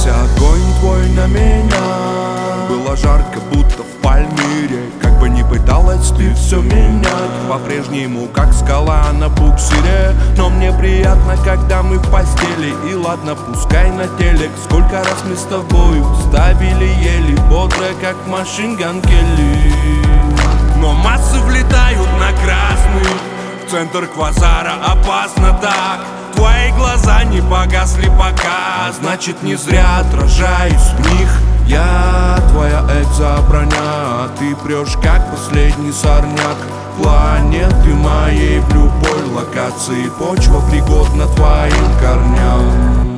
огонь твой на меня. Было жарко, будто в Пальмире. Как бы ни пыталась ты все менять, по-прежнему как скала на буксире. Но мне приятно, когда мы в постели. И ладно, пускай на телек. Сколько раз мы с тобою ставили ели, бодро, как Machine Gun Kelly. Но массы влетают на красный, в центр квазара опасно так. Твои глаза не погасли пока, значит не зря отражаюсь в них. Я твоя экзоброня, а ты прешь как последний сорняк. Планеты моей в любой локации, почва пригодна твоим корням.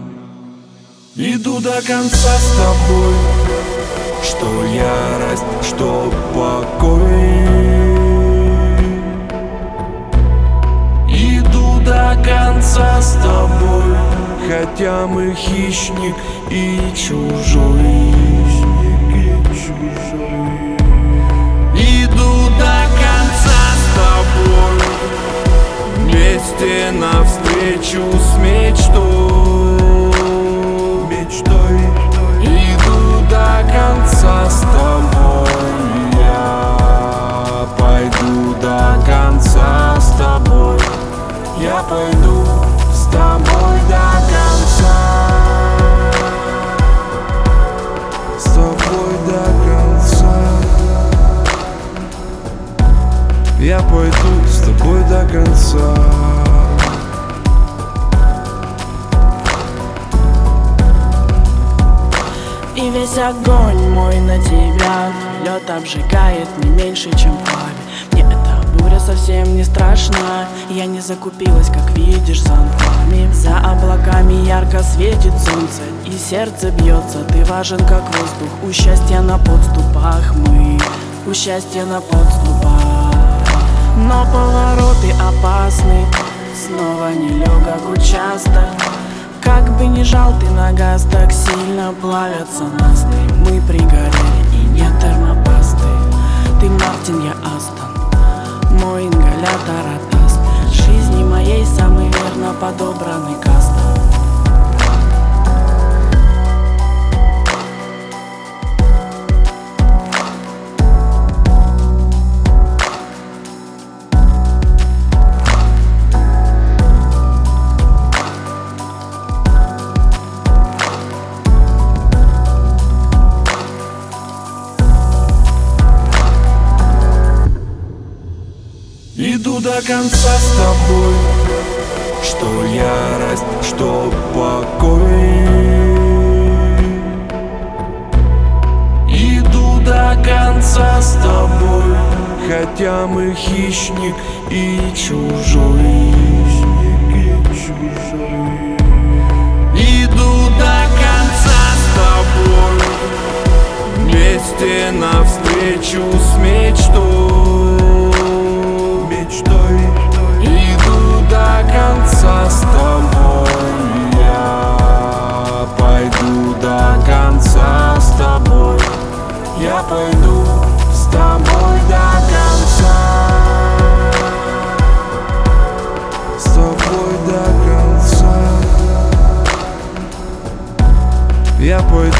Иду до конца с тобой, что ярость, что покой. Иду до конца с тобой, хотя мы хищник и чужой. Иду до конца с тобой, вместе навстречу с мечтой. Иду до конца с тобой, я пойду до конца с тобой. Я пойду с тобой до конца, с тобой до конца. Я пойду с тобой до конца. И весь огонь мой на тебя, твой лед обжигает не меньше, чем пламя. Мне эта буря совсем не страшна, я не закупилась, как видишь, зонтами. За облаками ярко светит солнце, и сердце бьется, ты важен, как воздух. У счастья на подступах мы, у счастья на подступах. Но повороты опасны, снова нелегок участок. Как бы ни жал ты на газ, так сильно плавятся насты. Мы пригорели и нет термопасты. Ты Мартин, я Астон, мой ингалятор отдаст жизни моей самый верно подобранный кастом. Иду до конца с тобой, что ярость, что покой. Иду до конца с тобой, хотя мы хищник и чужой. Иду до конца с тобой, вместе навстречу с мечтой. Иду до конца с тобой, я пойду до конца с тобой. Я пойду с тобой до конца, с тобой до конца. Я пойду